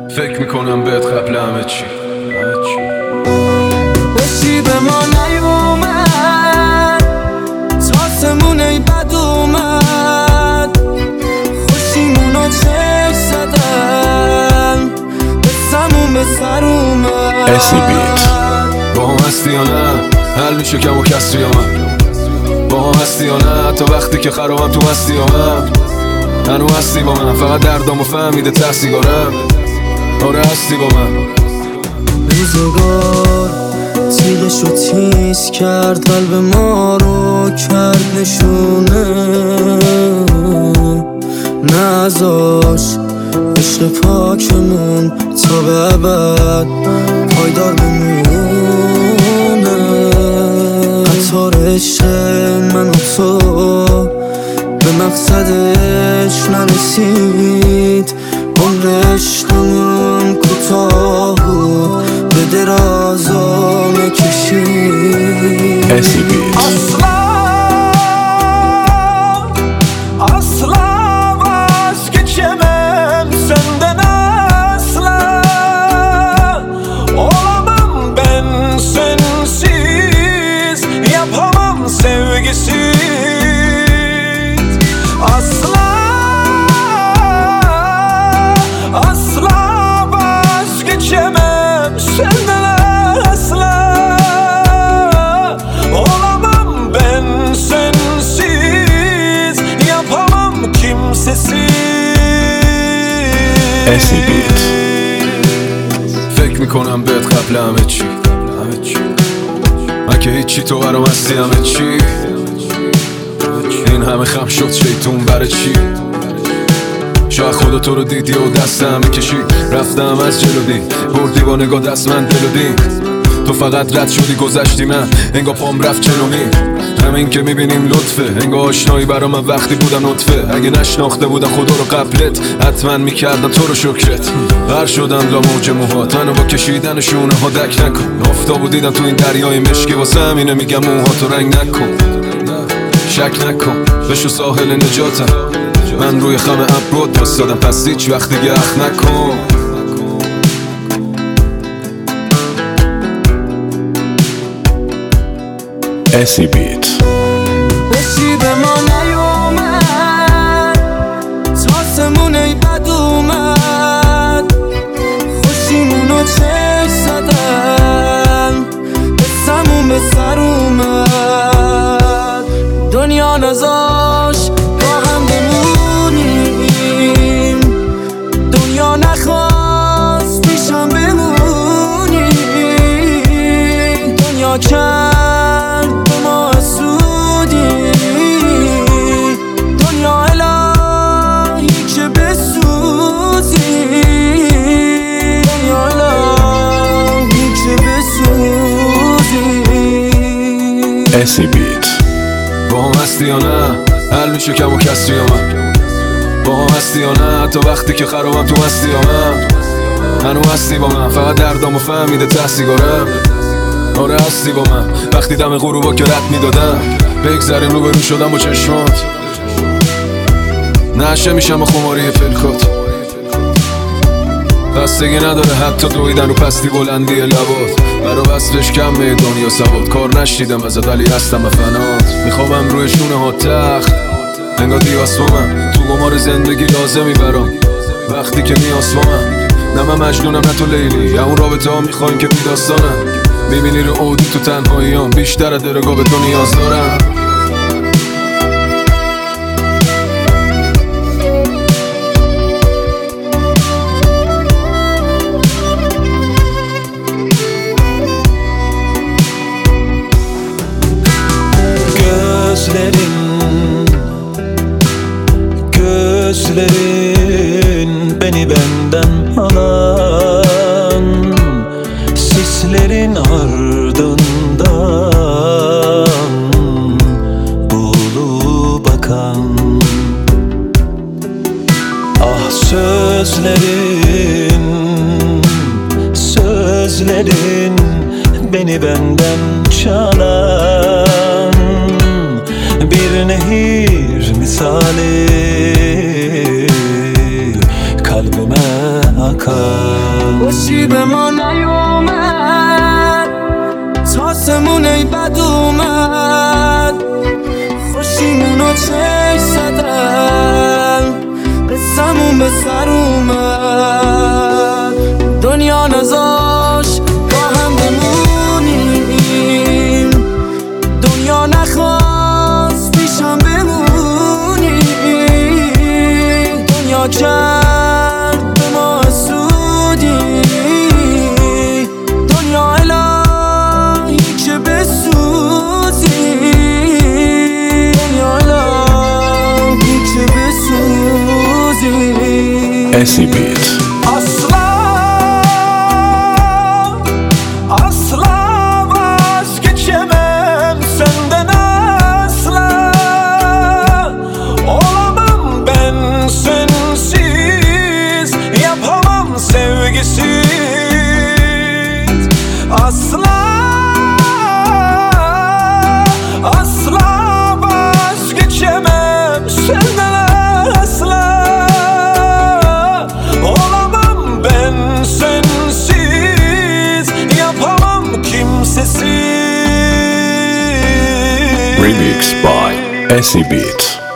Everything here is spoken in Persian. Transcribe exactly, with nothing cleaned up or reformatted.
فکر میکنم بهت قبل همه چی بشی به ما نیومد تاسمون ای بد اومد خوشیمونو چک زدن به سمون به سر اومد اسی بیت با هم هستی یا نه حل میشه کم و کسری یا من با هم هستی یا نه تا وقتی که خرابم تو هستی یا من هنو هستی با من فقط دردامو فهمیده ته سیگارم آره هستی با من روزگار تیغشو تیز کرد قلب ما رو کرد نشونه نذاش عشق پاکمون تا به ابد پایدار بمونه قطار عشق من و تو به مقصدش نرسید عمر عشقمون کوتاه بود به درازا میکشید اسی بیت اصلا اصلا vazgeçemem senden asla Olamam ben sensiz Yapamam sevgisiz Asla Asla vazgeçemem senden asla Olamam ben sensiz Yapamam kimsesiz اسی بیت فکر میکنم بهت قبل همه چی اگه هیچی تو برام هستی همه چی این همه خم شد شیطون برای چی شاید خدا تو رو دیدی و دستم کشید رفتم از جلو دی بردی با نگاه دست من دل و دی تو فقط رد شدی گذشتی من انگاه پام رفت جلومی همین که میبینیم لطفه انگاه آشنایی برا من وقتی بودم نطفه اگه نشناخته بودم خدا رو قبلت حتما میکردم تو رو شکرت غر شدم لا موج موهات منو با کشیدن شونه ها دک نکن آفتابو دیدم تو این دریای مشکی واسه همینه میگم موهاتو رنگ نکن شک نکن بشو ساحل نجاتم من روی خم ابرود بستادم پس هیچ وقت دیگه اخ نکن اسی بیت بشی به ما نیومد تاسمون ای بد اومد خوشیمونو چک زدن به سمون به سر اومد دنیا نذاش با هم بمونیم دنیا نخواست پیشم بمونیم دنیا کرد اسی بیت با هم هستی یا نه حل میشه کم و کسری یا من با هم هستی یا نه تا وقتی که خرابم تو هستی یا من هنو هستی با من فقط دردامو فهمیده ته سیگارم آره هستی با من وقتی دم غروبا که رد میدادم بگذریم رو برون شدم با چشمات نشه میشم خماری پلکات بستگی نداره حتی دویدن رو پستی بلندی لبات برا وصفش کمه دنیا سواد کار نشیدم ازت ولی هستم به فنات میخوابم روی شونه ها تخت انگاه دیاس با من تو گمار زندگی لازمی برام وقتی که نیاز با من نه من مجنونم نه تو لیلی یا اون رابطه ها میخوایم که بیداستانم میبینی رو عودی تو تنهاییام بیشتر از درگاه به تو نیاز دارم Gözlerin, gözlerin beni benden alan sislerin ardından buğulu bakan ah sözlerin, sözlerin beni benden çalan bir nehir misali kalbime akar. خوشی به ما نیومد تاسمون ای بد اومد خوشیمونو چش زدن قصمون به سر اومد دنیا نذاش با هم بمونیم دنیا نخواست پیشم بمونی دنیا کرد به ما حسودی دنیا الهی که بسوزی دنیا الهی که بسوزی اسی بیت Asla Asla vazgeçemem senden asla Olamam ben sensiz Yapamam sevgisiz Asla Asla vazgeçemem senden asla Olamam ben sensiz Yapamam kimsesiz Remix by Acid Beat.